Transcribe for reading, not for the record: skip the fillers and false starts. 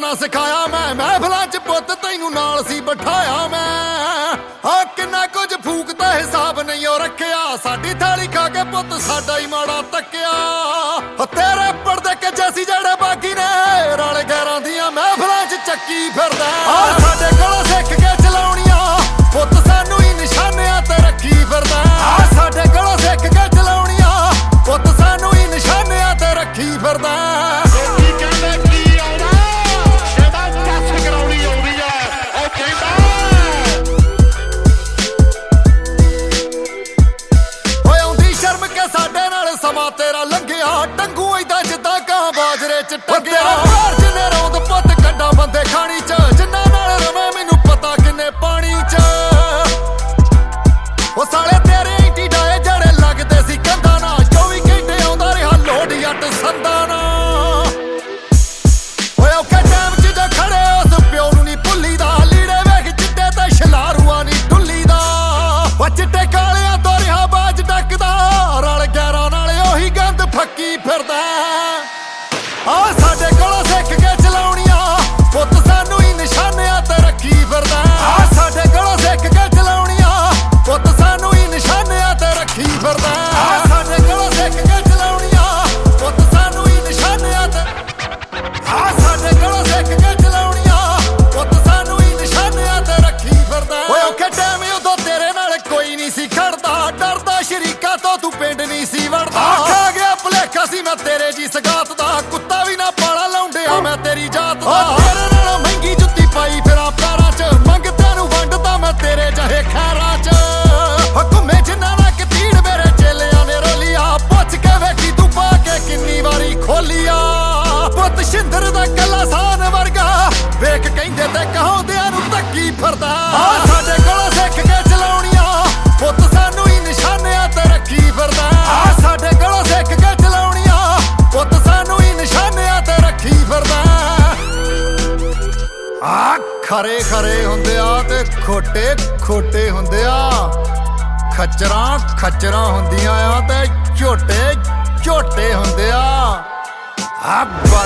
ਨਾ ਸਿਖਾਇਆ ਮੈਂ ਮਹਿਫਲਾਂ ਚ ਪੁੱਤ ਤੈਨੂੰ ਨਾਲ ਸੀ ਬਿਠਾਇਆ ਮੈਂ ਆ ਕਿੰਨਾ ਕੁਝ ਫੂਕਦਾ ਹਿਸਾਬ ਨਹੀਂ ਉਹ ਰੱਖਿਆ ਸਾਡੀ ਥਾਲੀ ਖਾ ਕੇ ਪੁੱਤ ਸਾਡਾ ਹੀ ਮਾੜਾ ਤੱਕਿਆ ਤੇਰੇ ਪਰਦੇ ਕੱਜੇ ਸੀ ਜਿਹੜੇ ਬਾਕੀ ਨੇ ਰਲ ਗੈਰਾਂ ਦੀਆਂ ਮਹਿਫਲਾਂ ਚ ਚੱਕੀ ਫਿਰਦਾ ਆ ਸਾਡੇ ਕੋਲੋਂ ਸਿੱਖ ਕੇ ਚਲਾਉਣੀਆਂ ਪੁੱਤ ਸਾਨੂੰ ਹੀ ਨਿਸ਼ਾਨਿਆਂ ਤੇ ਰੱਖੀ ਫਿਰਦਾ ਆ ਸਾਡੇ ਕੋਲੋਂ ਸਿੱਖ ਕੇ ਚਲਾਉਣੀਆਂ ਪੁੱਤ ਸਾਨੂੰ ਹੀ ਨਿਸ਼ਾਨਿਆਂ ਤੇ ਰੱਖੀ ਫਿਰਦਾ ਸਮਾਂ ਤੇਰਾ ਲੰਘਿਆ ਟੰਗੂ ਏਦਾਂ ਜਿੱਦਾਂ ਕਾਂ ਬਾਜਰੇ ਚ ਟੰਗਿਆ ਬਾਹਰ ਜਿੰਨੇ ਰੌਂਦ ਪੁੱਤ ਕੱਢਾਂ ਬੰਦੇ ਖਾਣੀ ਚ ਜਿੰਨਾ ਨਾਲ ਰਵੇਂ ਮੈਨੂੰ ਪਤਾ ਕਿੰਨੇ ਪਾਣੀ ਚ ਉਹ ਸਾਲੇ ਤੇਰੇ ਇੰਟੀ ਡਾਏ ਜਿਹੜੇ ਲੱਗਦੇ ਸੀ ਕੰਧਾਂ ਨਾਲ 24 ਘੰਟੇ ਆਉਂਦਾ ਰਿਹਾ ਲੋਡ ਜੱਟ ਸੰਦਾਂ ਨਾਲ ਓਏ ਔਖੇ ਟਾਈਮ ਚ ਜੋ ਖੜੇ ਉਸ ਪਿਓ ਨੂੰ ਨਹੀਂ ਭੁੱਲੀਦਾ ਲੀੜੇ ਵੇਖ ਚਿੱਟੇ ਤੇ ਛਲਾਰੂਆਂ ਨਹੀਂ ਡੁੱਲੀਦਾ ਉਹ ਚਿੱਟੇ ਕਾਲਿਆਂ ਤੋਂ ਰਿਹਾ ਬਾਜ ਡੱਕਦਾ ਰਲ ਗੈਰਾਂ ਉਹੀ ਗੰਦ ਫੱਕੀ ਫਿਰਦਾ ਆ ਸਾਡੇ ਕੋਲੋਂ ਸਿੱਖ ਕੇ ਚਲਾਉਣੀਆਂ ਪੁੱਤ ਸਾਨੂੰ ਹੀ ਨਿਸ਼ਾਨਿਆਂ ਤੇ ਰੱਖੀ ਫਿਰਦਾ ਆ ਸਾਡੇ ਕੋਲੋਂ ਸਿੱਖ ਕੇ ਚਲਾਉਣੀਆਂ ਪੁੱਤ ਸਾਨੂੰ ਹੀ ਨਿਸ਼ਾਨਿਆਂ ਤੇ ਰੱਖੀ ਫਿਰਦਾ ਆ ਸਾਡੇ ਕੋਲੋਂ ਸਿੱਖ ਕੇ ਚਲਾਉਣੀਆਂ ਪੁੱਤ ਸਾਨੂੰ ਹੀ ਨਿਸ਼ਾਨਿਆਂ ਤੇ ਆ ਸਾਡੇ ਕੋਲੋਂ ਸਿੱਖ ਕੇ ਚਲਾਉਣੀਆਂ ਪੁੱਤ ਸਾਨੂੰ ਹੀ ਨਿਸ਼ਾਨਿਆਂ ਤੇ ਰੱਖੀ ਫਿਰਦਾ ਓਏ ਔਖੇ ਟਾਈਮ ਉਦੋਂ ਤੇਰੇ ਨਾਲ ਕੋਈ ਨਹੀਂ ਸੀ ਖੜਦਾ ਡਰਦਾ ਸ਼ਰੀਕਾਂ ਤੋਂ ਤੂੰ ਪਿੰਡ ਨਹੀਂ ਸੀ ਵੜਦਾ ਖਾ ਗਿਆ ਭੁਲੇਖਾ ਸੀ ਮੈਂ ਤੇਰੇ ਜੀ ਸਗਾਤ ਦਾ ਕੁੱਤਾ ਵੀ ਨਾ ਪਾਲਾ ਲਾਉਂਦਿਆ ਮੈਂ ਤੇਰੀ ਜਾਤ ਦਾ ਤੇਰੇ ਨਾਲੋਂ ਮਹਿੰਗੀ ਜੁੱਤੀ ਪਾਈ ਫਿਰਾਂ ਪੈਰਾਂ ਚ ਮੰਗਦਿਆਂ ਨੂੰ ਵੰਡਦਾ ਮੈਂ ਤੇਰੇ ਜਹੇ ਖੈਰਾਂ ਚ ਹੁਕਮੇ ਜਿੰਨਾ ਨਾ ਕਤੀੜ ਮੇਰੇ ਚੇਲਿਆਂ ਨੇ ਰੋਲੀਆ ਪੁੱਛ ਕੇ ਵੇਖੀ ਤੂੰ ਪਾ ਕੇ ਕਿੰਨੀ ਵਾਰੀ ਖੋਲੀਆ ਪੁੱਤ ਸ਼ਿੰਦਰ ਦਾ ਕੱਲਾ ਸਾਨ ਵਰਗਾ ਵੇਖ ਕਹਿੰਦੇ ਤੇ ਕਹਾਉਂਦਿਆਂ ਨੂੰ ਧੱਕੀ ਫਿਰਦਾ ਸਾਡੇ ਕੋਲੋਂ ਸਿੱਖ ਕੇ ਚਲਾਉਣੀਆਂ ਪੁੱਤ ਸਾਨੂੰ ਹੀ ਨਿਸ਼ਾਨਿਆਂ ਤੇ ਰੱਖੀ ਫਿਰਦਾ ਆ ਸਾਡੇ ਕੋਲੋਂ ਸਿੱਖ ਕੇ ਚਲਾਉਣੀਆਂ ਪੁੱਤ ਸਾਨੂੰ ਹੀ ਨਿਸ਼ਾਨਿਆਂ ਤੇ ਰੱਖੀ ਫਿਰਦਾ ਆ ਖਰੇ ਖਰੇ ਹੁੰਦੇ ਆ ਤੇ ਖੋਟੇ ਖੋਟੇ ਹੁੰਦੇ ਆ ਖੱਚਰਾਂ ਖੱਚਰਾਂ ਹੁੰਦੀਆਂ ਆ ਤੇ ਝੋਟੇ ਝੋਟੇ ਹੁੰਦੇ ਆ